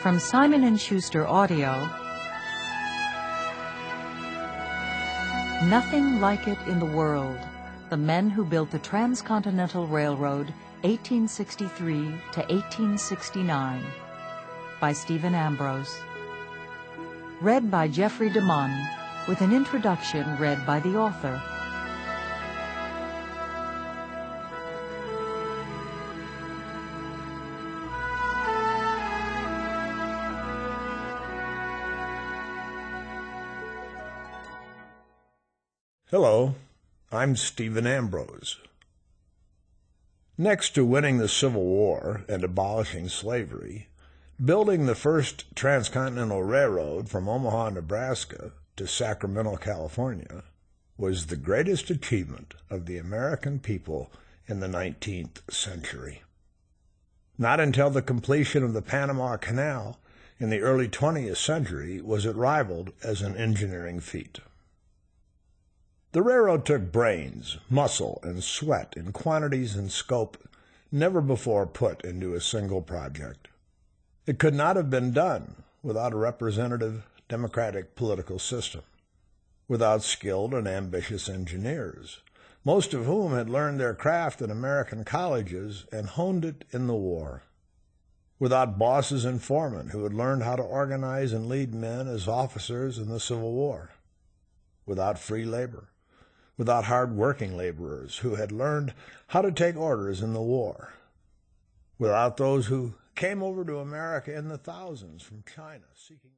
From Simon & Schuster Audio, Nothing Like It in the World, The Men Who Built the Transcontinental Railroad, 1863 to 1869, by Stephen Ambrose. Read by Jeffrey DeMunn, with an introduction read by the author. Hello, I'm Stephen Ambrose. Next to winning the Civil War and abolishing slavery, building the first transcontinental railroad from Omaha, Nebraska to Sacramento, California, was the greatest achievement of the American people in the 19th century. Not until the completion of the Panama Canal in the early 20th century was it rivaled as an engineering feat. The railroad took brains, muscle, and sweat in quantities and scope never before put into a single project. It could not have been done without a representative democratic political system, without skilled and ambitious engineers, most of whom had learned their craft in American colleges and honed it in the war, without bosses and foremen who had learned how to organize and lead men as officers in the Civil War, without free labor, without hard-working laborers who had learned how to take orders in the war, without those who came over to America in the thousands from China seeking